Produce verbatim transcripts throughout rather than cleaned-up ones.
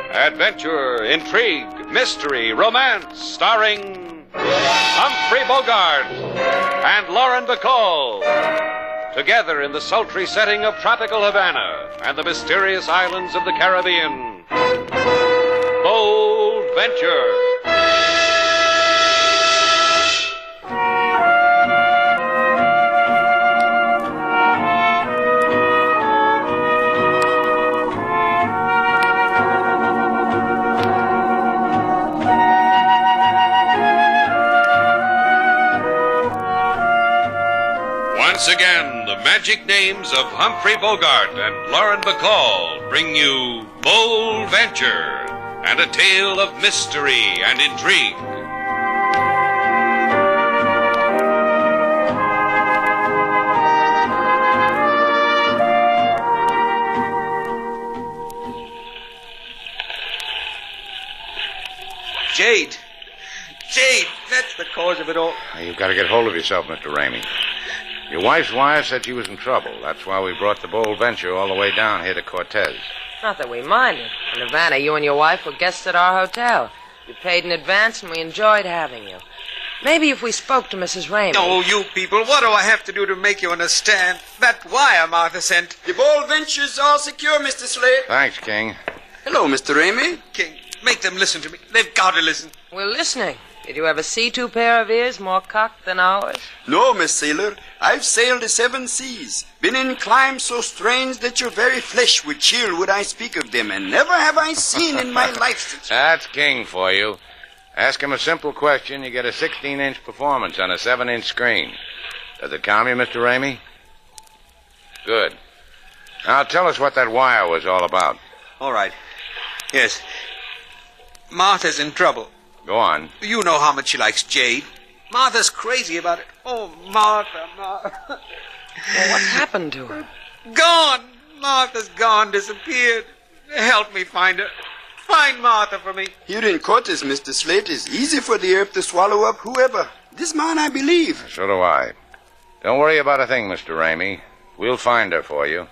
Adventure, intrigue, mystery, romance, starring Humphrey Bogart and Lauren Bacall. Together in the sultry setting of tropical Havana and the mysterious islands of the Caribbean. Bold Venture. Once again, the magic names of Humphrey Bogart and Lauren Bacall bring you Bold Venture and a tale of mystery and intrigue. Jade. Jade, that's the cause of it all. Now, you've got to get hold of yourself, Mister Ramey. Your wife's wire said she was in trouble. That's why we brought the Bold Venture all the way down here to Cortez. Not that we minded. In Havana, you and your wife were guests at our hotel. You paid in advance, and we enjoyed having you. Maybe if we spoke to Missus Ramey... Oh, you people, what do I have to do to make you understand? That wire Martha sent. The Bold Venture's all secure, Mister Slade. Thanks, King. Hello, Mister Ramey. King, make them listen to me. They've got to listen. We're listening. Did you ever see two pair of ears more cocked than ours? No, Miss Sailor. I've sailed the seven seas, been in climes so strange that your very flesh would chill would I speak of them, and never have I seen in my life such... That's King for you. Ask him a simple question, you get a sixteen-inch performance on a seven-inch screen. Does it calm you, Mister Ramey? Good. Now tell us what that wire was all about. All right. Yes. Martha's in trouble. Go on. You know how much she likes Jade. Martha's crazy about it. Oh, Martha, Martha. Well, what happened to her? Gone. Martha's gone, disappeared. Help me find her. Find Martha for me. Here in Cortez, Mister Slade, it's easy for the earth to swallow up whoever. This man, I believe. So do I. Don't worry about a thing, Mister Ramey. We'll find her for you.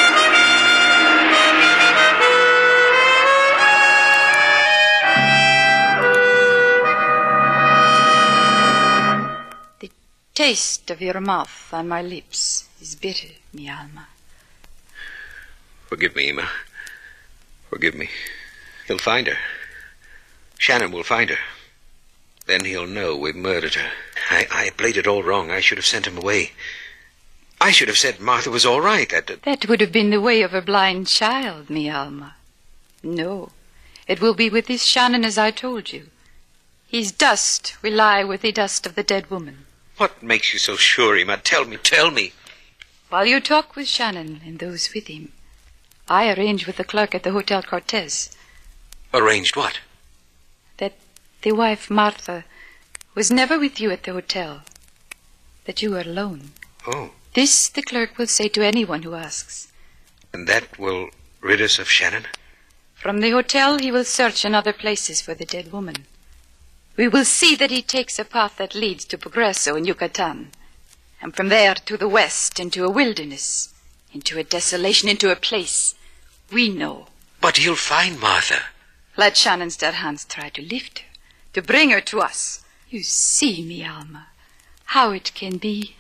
Taste of your mouth on my lips is bitter, mi alma. Forgive me, Emma. Forgive me. He'll find her. Shannon will find her. Then he'll know we've murdered her. I, I played it all wrong. I should have sent him away. I should have said Martha was all right. That, that... that would have been the way of a blind child, mi alma. No, it will be with this Shannon as I told you. His dust will lie with the dust of the dead woman. What makes you so sure, Emma? Tell me, tell me. While you talk with Shannon and those with him, I arranged with the clerk at the Hotel Cortez. Arranged what? That the wife, Martha, was never with you at the hotel. That you were alone. Oh. This the clerk will say to anyone who asks. And that will rid us of Shannon? From the hotel he will search in other places for the dead woman. We will see that he takes a path that leads to Progreso in Yucatan. And from there to the west, into a wilderness, into a desolation, into a place we know. But he'll find Martha. Let Shannon's dead hands try to lift her, to bring her to us. You see, mi alma, how it can be.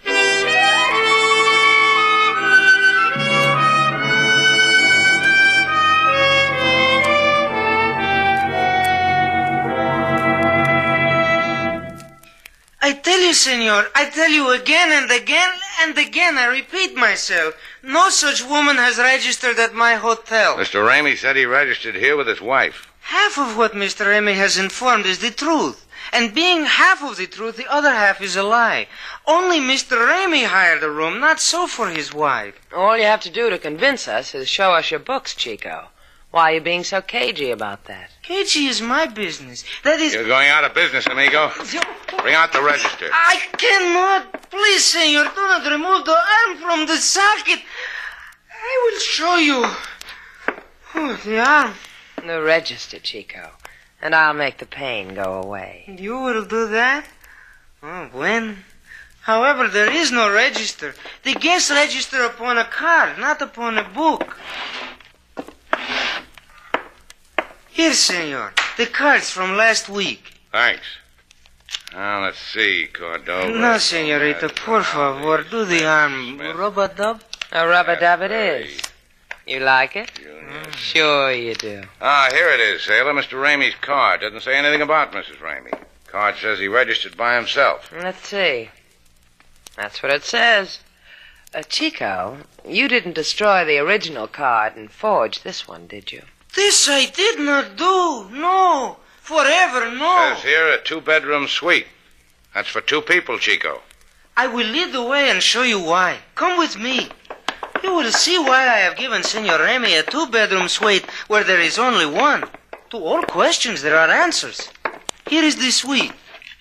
I tell you, senor, I tell you again and again and again, I repeat myself, no such woman has registered at my hotel. Mister Ramey said he registered here with his wife. Half of what Mister Ramey has informed is the truth. And being half of the truth, the other half is a lie. Only Mister Ramey hired a room, not so for his wife. All you have to do to convince us is show us your books, Chico. Why are you being so cagey about that? Cagey is my business. That is... You're going out of business, amigo. Bring out the register. I cannot. Please, senor, do not remove the arm from the socket. I will show you. Oh, the arm. The register, Chico. And I'll make the pain go away. You will do that? Oh, when? However, there is no register. The guests register upon a card, not upon a book. Here, senor. The cards from last week. Thanks. Now, let's see, Cordova. No, senorita, por favor, do the arm. Rub-a-dub? A rub-a-dub it is. You like it? Mm, sure you do. Ah, here it is, Sailor. Mister Ramey's card. Doesn't say anything about Missus Ramey. Card says he registered by himself. Let's see. That's what it says. Uh, Chico, you didn't destroy the original card and forge this one, did you? This I did not do. No. Forever, no. Says here a two-bedroom suite. That's for two people, Chico. I will lead the way and show you why. Come with me. You will see why I have given Senor Ramey a two-bedroom suite where there is only one. To all questions, there are answers. Here is the suite.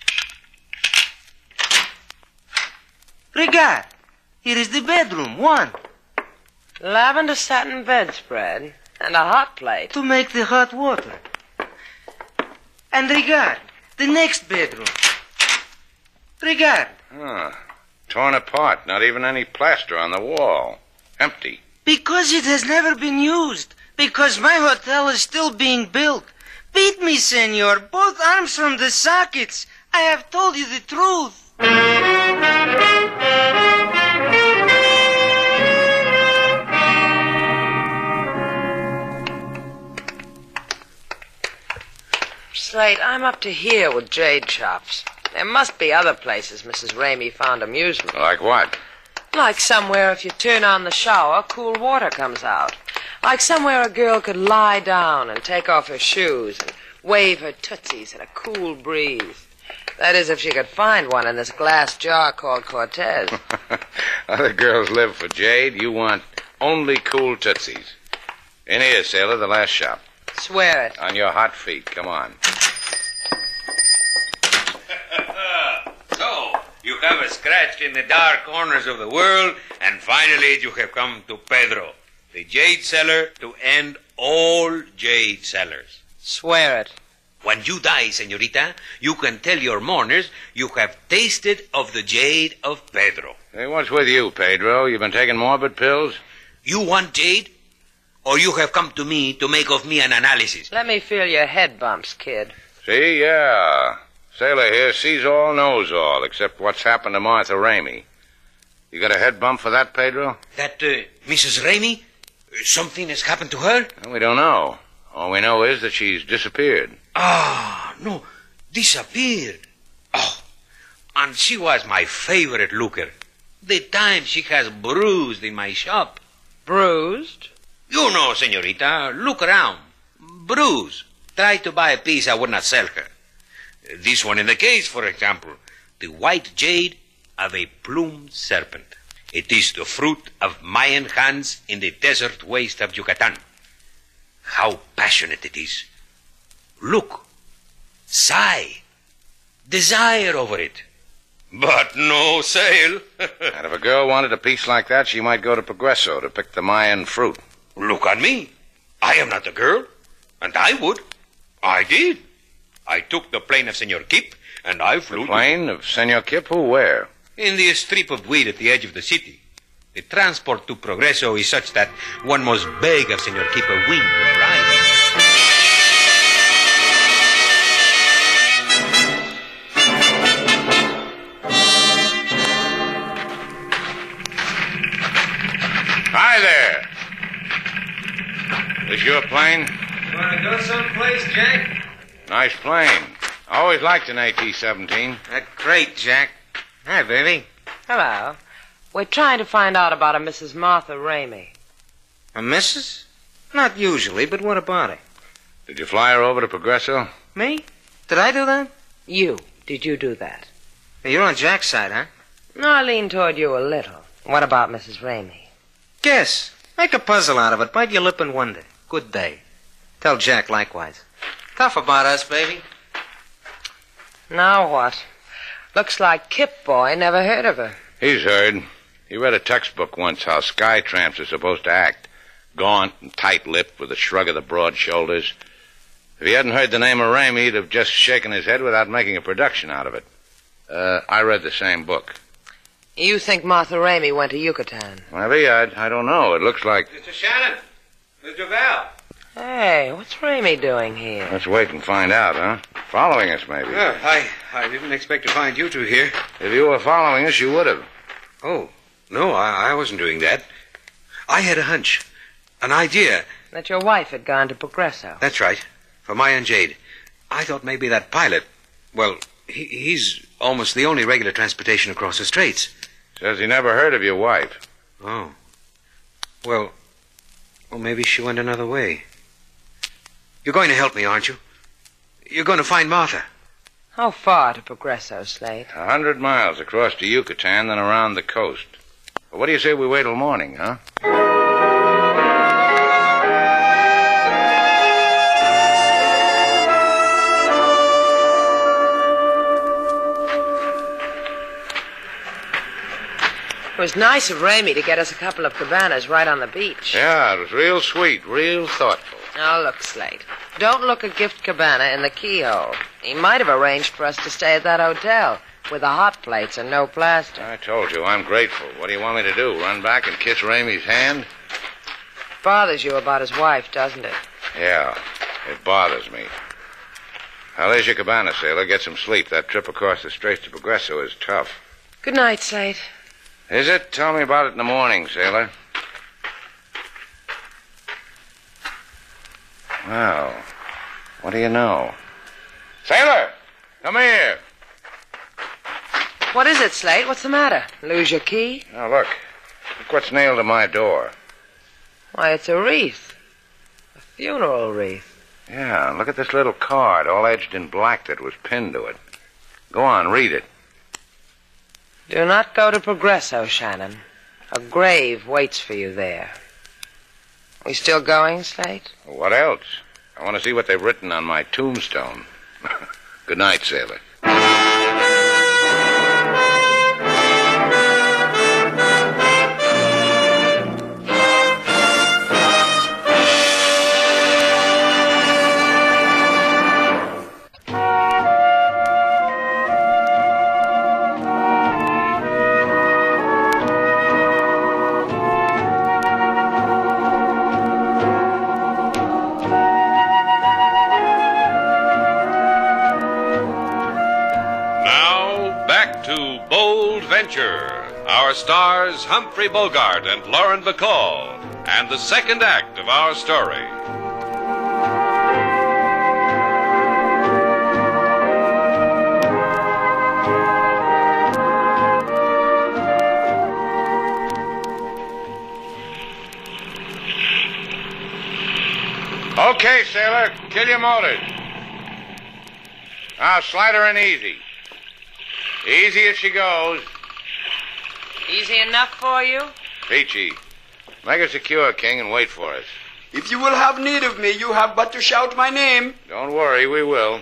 Regard. Here is the bedroom, one. Lavender satin bedspread and a hot plate. To make the hot water. And regard, the next bedroom. Regard. Ah, torn apart. Not even any plaster on the wall. Empty. Because it has never been used. Because my hotel is still being built. Beat me, senor. Both arms from the sockets. I have told you the truth. Slate, I'm up to here with jade shops. There must be other places Missus Ramey found amusement. Like what? Like somewhere if you turn on the shower, cool water comes out. Like somewhere a girl could lie down and take off her shoes and wave her tootsies in a cool breeze. That is, if she could find one in this glass jar called Cortez. Other girls live for jade. You want only cool tootsies. In here, Sailor, the last shop. Swear it. On your hot feet. Come on. So, you have scratched in the dark corners of the world, and finally you have come to Pedro, the jade seller, to end all jade sellers. Swear it. When you die, señorita, you can tell your mourners you have tasted of the jade of Pedro. Hey, what's with you, Pedro? You been taking morbid pills? You want jade? Or you have come to me to make of me an analysis? Let me feel your head bumps, kid. See, yeah. Sailor here sees all, knows all, except what's happened to Martha Ramey. You got a head bump for that, Pedro? That uh, Missus Ramey? Uh, something has happened to her? Well, we don't know. All we know is that she's disappeared. Ah, no, disappeared. Oh, and she was my favorite looker. The time she has bruised in my shop. Bruised? You know, señorita, look around. Bruise. Try to buy a piece, I would not sell her. This one in the case, for example, the white jade of a plumed serpent. It is the fruit of Mayan hands in the desert waste of Yucatan. How passionate it is. Look, sigh, desire over it. But no sale. And if a girl wanted a piece like that, she might go to Progreso to pick the Mayan fruit. Look at me. I am not a girl, and I would. I did. I took the plane of Senor Kip, and I flew... The plane of Senor Kip? Who, where? In the strip of weed at the edge of the city. The transport to Progreso is such that one must beg of Senor Kip a wing of ride. Hi there. This your plane? Want to go someplace, Jack? Nice plane. I always liked an A T seventeen. That's great, Jack. Hi, baby. Hello. We're trying to find out about a Missus Martha Ramey. A missus? Not usually, but what about her? Did you fly her over to Progreso? Me? Did I do that? You. Did you do that? You're on Jack's side, huh? No, I lean toward you a little. What about Missus Ramey? Guess. Make a puzzle out of it. Bite your lip and wonder. Good day. Tell Jack likewise. Tough about us, baby. Now what? Looks like Kip Boy never heard of her. He's heard. He read a textbook once how sky tramps are supposed to act. Gaunt and tight-lipped with a shrug of the broad shoulders. If he hadn't heard the name of Ramey, he'd have just shaken his head without making a production out of it. Uh, I read the same book. You think Martha Ramey went to Yucatan? Maybe. I, I don't know. It looks like... Mister Shannon. Mister Val. Hey, what's Ramey doing here? Let's wait and find out, huh? Following us, maybe. Yeah, I, I didn't expect to find you two here. If you were following us, you would have. Oh, no, I, I wasn't doing that. I had a hunch, an idea. That your wife had gone to Progresso. That's right, for Maya and Jade. I thought maybe that pilot, well, he, he's almost the only regular transportation across the straits. Says he never heard of your wife. Oh. Well, well, maybe she went another way. You're going to help me, aren't you? You're going to find Martha. How far to Progresso, Slate? A hundred miles across to Yucatan, then around the coast. Well, what do you say we wait till morning, huh? It was nice of Ramey to get us a couple of cabanas right on the beach. Yeah, it was real sweet, real thoughtful. Now, look, Slate. Don't look a gift cabana in the keyhole. He might have arranged for us to stay at that hotel with the hot plates and no plaster. I told you, I'm grateful. What do you want me to do, run back and kiss Ramey's hand? Bothers you about his wife, doesn't it? Yeah, it bothers me. Now, there's your cabana, sailor. Get some sleep. That trip across the straits to Progresso is tough. Good night, Slate. Is it? Tell me about it in the morning, sailor. Well, what do you know? Sailor! Come here! What is it, Slate? What's the matter? Lose your key? Now, look. Look what's nailed to my door. Why, it's a wreath. A funeral wreath. Yeah, look at this little card, all edged in black that was pinned to it. Go on, read it. Do not go to Progresso, Shannon. A grave waits for you there. We still going, Slate? What else? I want to see what they've written on my tombstone. Good night, sailor. Our stars, Humphrey Bogart and Lauren Bacall, and the second act of our story. Okay, sailor, kill your motors. Now slide her in easy. Easy as she goes. Easy enough for you? Peachy, make her secure, King, and wait for us. If you will have need of me, you have but to shout my name. Don't worry, we will.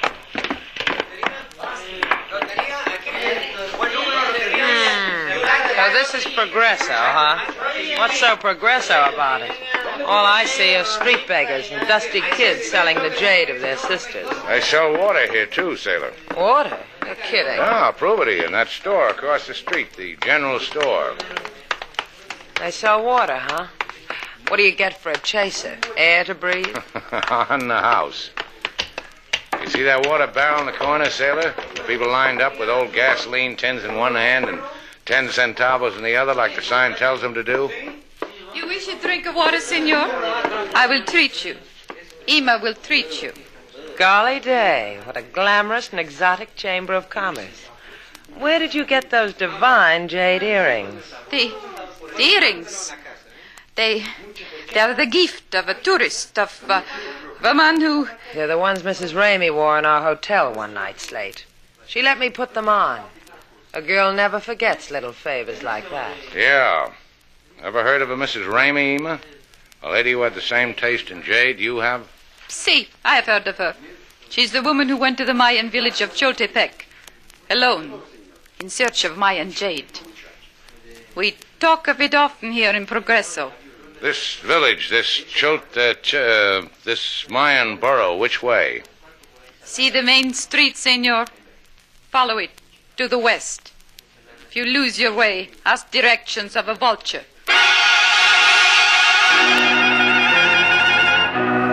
Hmm. So this is Progresso, huh? What's so Progresso about it? All I see are street beggars and dusty kids selling the jade of their sisters. They sell water here, too, sailor. Water? You're kidding. Ah, I'll prove it to you. In that store across the street, the general store. They sell water, huh? What do you get for a chaser? Air to breathe? On the house. You see that water barrel in the corner, sailor? The people lined up with old gasoline tins in one hand and ten centavos in the other, like the sign tells them to do. You wish a drink of water, senor? I will treat you. Ima will treat you. Golly day, what a glamorous and exotic chamber of commerce. Where did you get those divine jade earrings? The, the earrings. They, they are the gift of a tourist, of, uh, of a man who... They're the ones Missus Ramey wore in our hotel one night, Slate. She let me put them on. A girl never forgets little favors like that. Yeah. Ever heard of a Missus Ramey, Ima? A lady who had the same taste in jade you have? See, I have heard of her. She's the woman who went to the Mayan village of Choltepec, alone, in search of Mayan jade. We talk of it often here in Progresso. This village, this Cholt, uh, ch- uh, this Mayan borough, which way? See the main street, senor? Follow it, to the west. If you lose your way, ask directions of a vulture.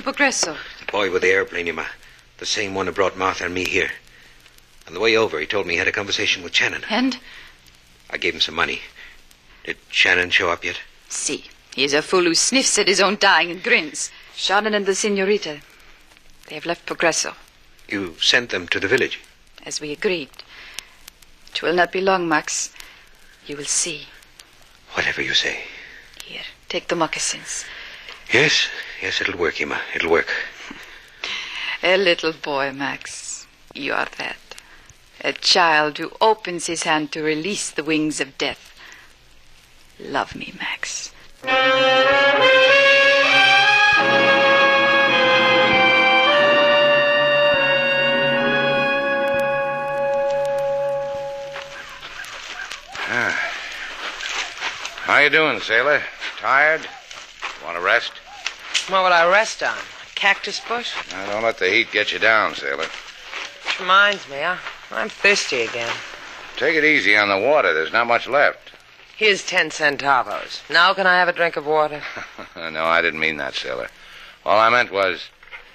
Progresso. The boy with the airplane, Emma. The same one who brought Martha and me here. On the way over, he told me he had a conversation with Shannon. And? I gave him some money. Did Shannon show up yet? See, he is a fool who sniffs at his own dying and grins. Shannon and the senorita, they have left Progresso. You sent them to the village? As we agreed. It will not be long, Max. You will see. Whatever you say. Here, take the moccasins. Yes, yes, it'll work, Emma. It'll work. A little boy, Max. You are that. A child who opens his hand to release the wings of death. Love me, Max. Ah. How you doing, sailor? Tired? Want to rest? What would I rest on? A cactus bush? Now, don't let the heat get you down, sailor. Which reminds me, I, I'm thirsty again. Take it easy on the water. There's not much left. Here's ten centavos. Now can I have a drink of water? No, I didn't mean that, sailor. All I meant was...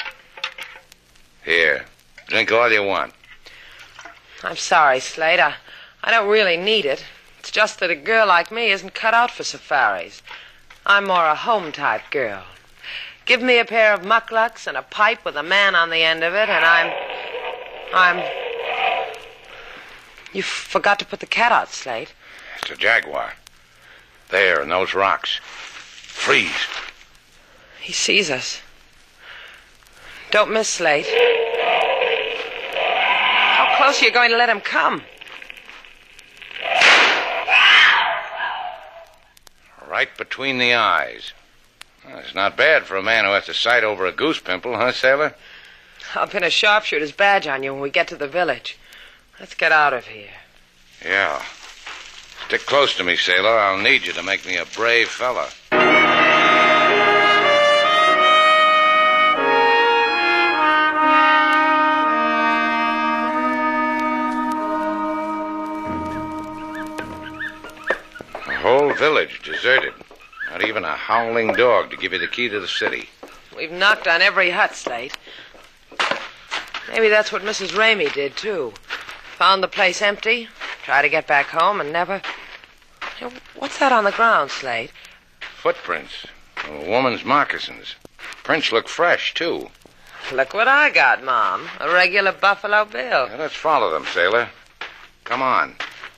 Here. Drink all you want. I'm sorry, Slade. I, I don't really need it. It's just that a girl like me isn't cut out for safaris. I'm more a home-type girl. Give me a pair of mucklucks and a pipe with a man on the end of it, and I'm... I'm... You forgot to put the cat out, Slade. It's a jaguar. There, in those rocks. Freeze. He sees us. Don't miss, Slade. How close are you going to let him come? Right between the eyes. Well, it's not bad for a man who has to sight over a goose pimple, huh, sailor? I'll pin a sharpshooter's badge on you when we get to the village. Let's get out of here. Yeah. Stick close to me, sailor. I'll need you to make me a brave fella. The whole village deserted. Not even a howling dog to give you the key to the city. We've knocked on every hut, Slate. Maybe that's what Missus Ramey did, too. Found the place empty, tried to get back home, and never... Hey, what's that on the ground, Slate? Footprints. A woman's moccasins. Prints look fresh, too. Look what I got, Mom. A regular Buffalo Bill. Now, let's follow them, sailor. Come on.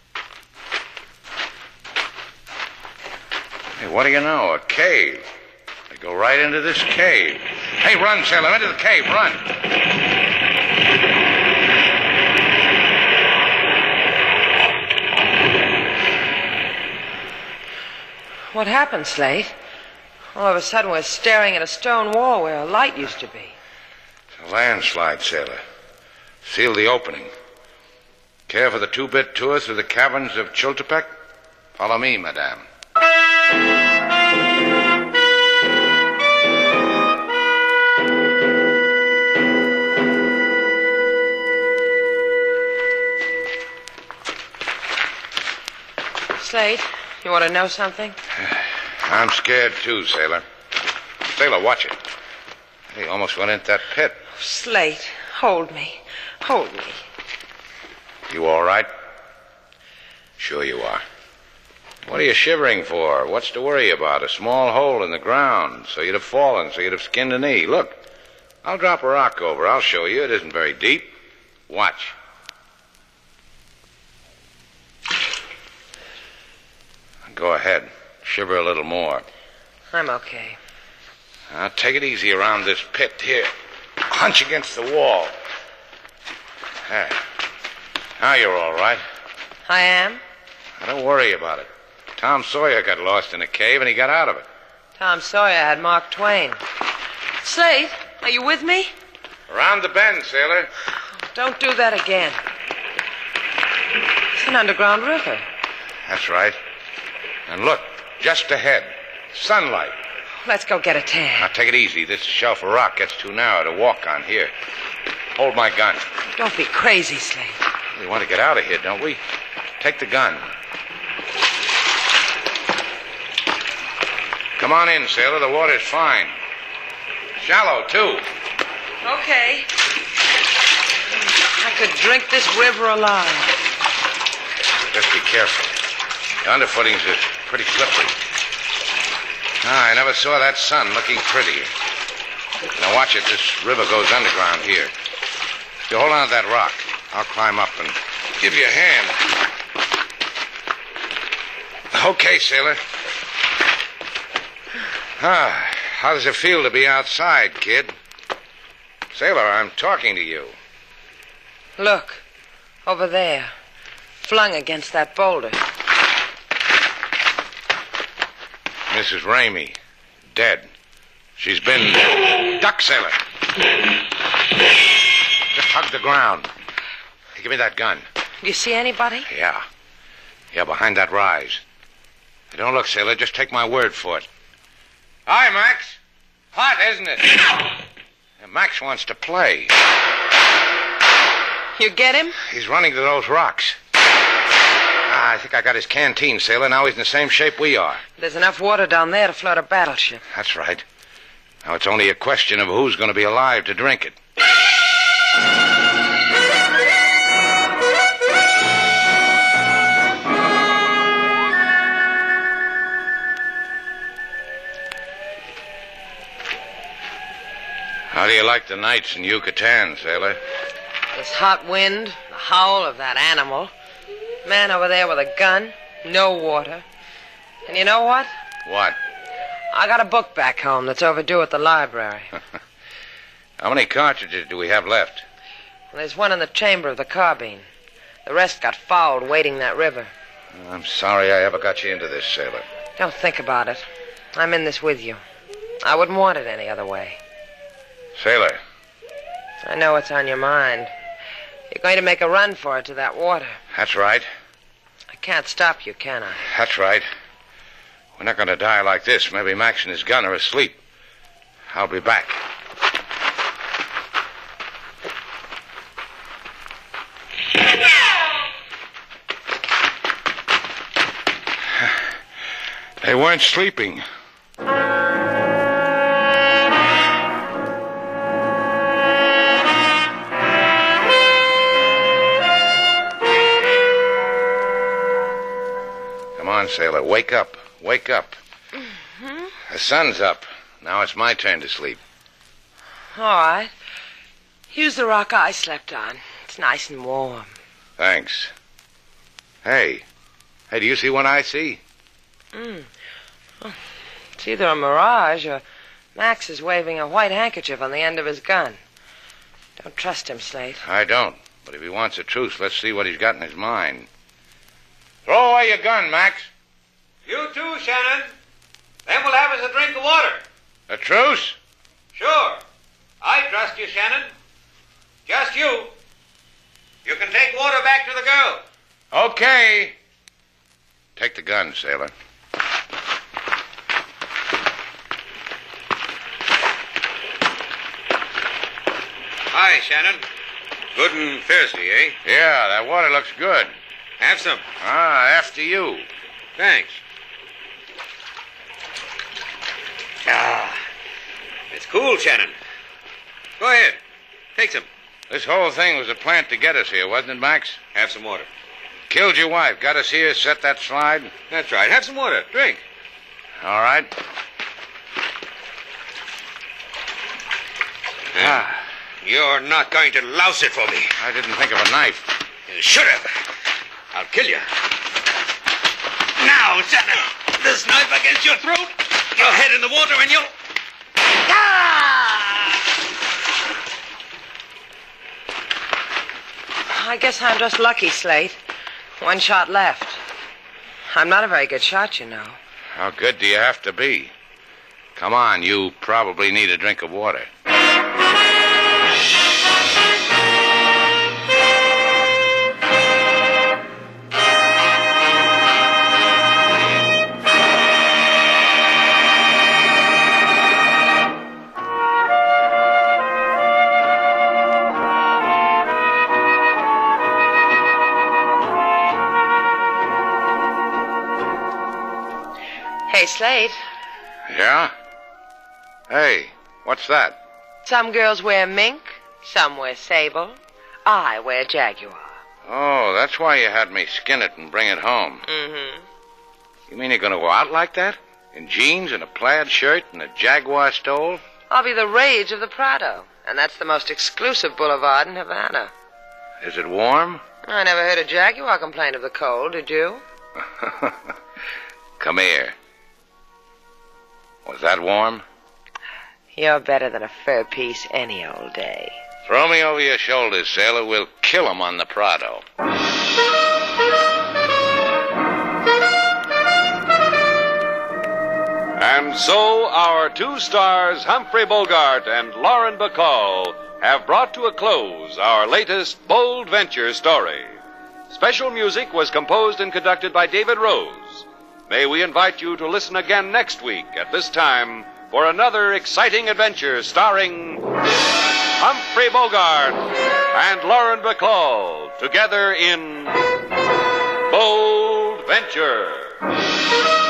Hey, what do you know? A cave. They go right into this cave. Hey, run, sailor. Into the cave. Run. What happened, Slate? All of a sudden, we're staring at a stone wall where a light used to be. It's a landslide, sailor. Seal the opening. Care for the two-bit tour through the caverns of Chultepec? Follow me, madame. Slate, you want to know something? I'm scared, too, sailor. Sailor, watch it. He almost went into that pit. Slate, hold me. Hold me. You all right? Sure you are. What are you shivering for? What's to worry about? A small hole in the ground, so you'd have fallen, so you'd have skinned a knee. Look, I'll drop a rock over. I'll show you. It isn't very deep. Watch. Go ahead. Shiver a little more. I'm okay. Now, take it easy around this pit here. Hunch against the wall. There. Now you're all right. I am? Now, don't worry about it. Tom Sawyer got lost in a cave, and he got out of it. Tom Sawyer had Mark Twain. Slate, are you with me? Around the bend, sailor. Don't do that again. It's an underground river. That's right. And look, just ahead. Sunlight. Let's go get a tan. Now, take it easy. This shelf of rock gets too narrow to walk on. Here. Hold my gun. Don't be crazy, Slate. We want to get out of here, don't we? Take the gun. Come on in, sailor. The water's fine. Shallow, too. Okay. I could drink this river alive. Just be careful. The underfootings are pretty slippery. Ah, I never saw that sun looking prettier. Now watch it. This river goes underground here. You hold on to that rock. I'll climb up and give you a hand. Okay, sailor. Ah, how does it feel to be outside, kid? Sailor, I'm talking to you. Look, over there, flung against that boulder. Missus Ramey, dead. She's been... Duck, sailor. Just hug the ground. Hey, give me that gun. Do you see anybody? Yeah. Yeah, behind that rise. Hey, don't look, sailor. Just take my word for it. Hi, Max. Hot, isn't it? Yeah, Max wants to play. You get him? He's running to those rocks. Ah, I think I got his canteen, sailor. Now he's in the same shape we are. There's enough water down there to float a battleship. That's right. Now it's only a question of who's going to be alive to drink it. How do you like the nights in Yucatan, sailor? This hot wind, the howl of that animal, man over there with a gun, no water. And you know what? What? I got a book back home that's overdue at the library. How many cartridges do we have left? Well, there's one in the chamber of the carbine. The rest got fouled wading that river. I'm sorry I ever got you into this, sailor. Don't think about it. I'm in this with you. I wouldn't want it any other way. Sailor. I know what's on your mind. You're going to make a run for it to that water. That's right. I can't stop you, can I? That's right. We're not going to die like this. Maybe Max and his gun are asleep. I'll be back. They weren't sleeping. Come on, sailor. Wake up. Wake up. Mm-hmm. The sun's up. Now it's my turn to sleep. All right. Use the rock I slept on. It's nice and warm. Thanks. Hey. Hey, do you see what I see? Mm. Oh, it's either a mirage or Max is waving a white handkerchief on the end of his gun. Don't trust him, Slate. I don't. But if he wants a truce, let's see what he's got in his mind. Throw away your gun, Max. You too, Shannon. Then we'll have us a drink of water. A truce? Sure. I trust you, Shannon. Just you. You can take water back to the girl. Okay. Take the gun, sailor. Hi, Shannon. Good and thirsty, eh? Yeah, that water looks good. Have some. Ah, after you. Thanks. Ah, it's cool, Shannon. Go ahead. Take some. This whole thing was a plant to get us here, wasn't it, Max? Have some water. Killed your wife, got us here, set that slide. That's right. Have some water. Drink. All right. Ah. You're not going to louse it for me. I didn't think of a knife. You should have. I'll kill you. Now, Shannon. This knife against your throat. Your head in the water and you'll... Ah! I guess I'm just lucky, Slate. One shot left. I'm not a very good shot, you know. How good do you have to be? Come on, you probably need a drink of water. Hey, Slate. Yeah? Hey, What's that? Some girls wear mink, some wear sable. I wear jaguar. Oh, that's why you had me skin it and bring it home. Mm-hmm. You mean you're going to go out like that? In jeans and a plaid shirt and a jaguar stole? I'll be the rage of the Prado, and that's the most exclusive boulevard in Havana. Is it warm? I never heard a jaguar complain of the cold, did you? Come here. Was that warm? You're better than a fur piece any old day. Throw me over your shoulders, sailor. We'll kill 'em on the Prado. And so our two stars, Humphrey Bogart and Lauren Bacall, have brought to a close our latest bold venture story. Special music was composed and conducted by David Rose. May we invite you to listen again next week at this time for another exciting adventure starring Humphrey Bogart and Lauren Bacall together in Bold Venture.